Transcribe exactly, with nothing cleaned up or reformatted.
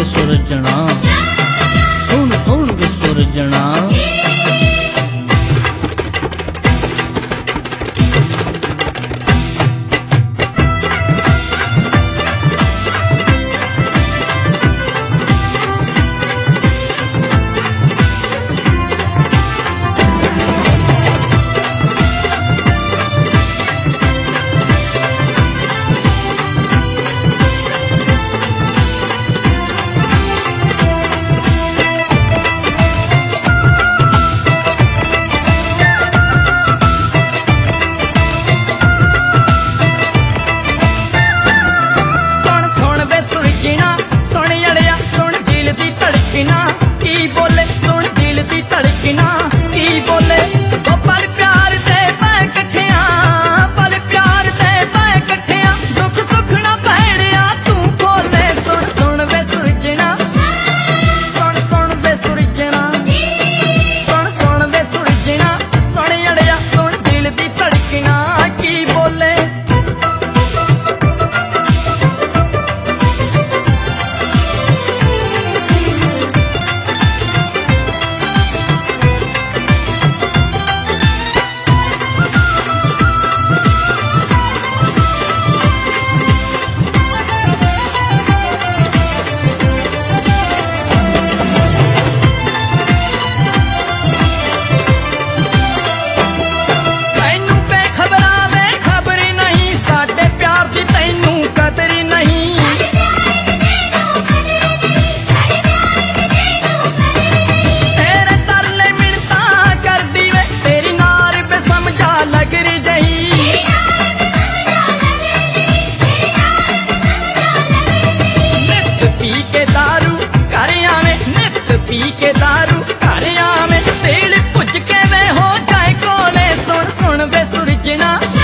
वे सुरजना, सुन सुन वे सुरजना। की बोले सुन दिल दी धड़कना, की बोले वो पल प्यार दे पै कठिया, पल प्यार दे पै कठिया, दुख सुख ना भैड़िया तू बोले सुन सुन वे सुरजना, सुन सुन वे सुरजना, सुन सुन वे सुरजना, सुन अड़िया सुन दिल दी धड़कना। की बोले पी के दारू घरिया में, नित पी के दारू घरिया में, तेल पुज के वे हो जाए कोले सुन सुन वे सुरजना।